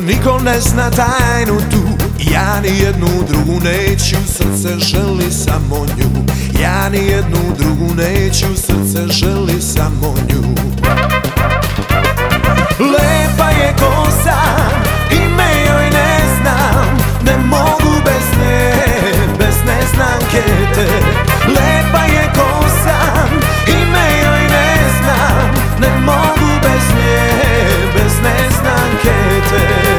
niko ne zna tajnu tu. Ja ni jednu drugu neću, srce želi samo nju. Ja ni jednu drugu neću, srce želi samo nju. Lepa je ko san, ime joj ne znam, ne mogu bez nje, bez neznanke te. Lepa je ko san, ime joj ne znam, ne mogu bez nje, bez neznanke te.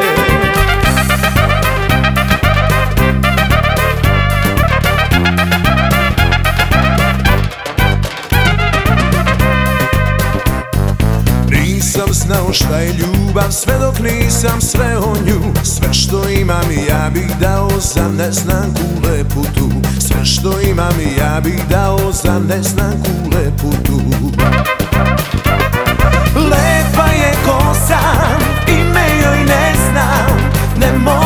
Nisam znao šta je ljubav sve dok nisam sreo nju. Sve što imam ja bih dao za neznanku lepu tu. Sve što imam ja bih dao za neznanku lepu tu. Lepa je ko san, ime joj ne znam, ne mogu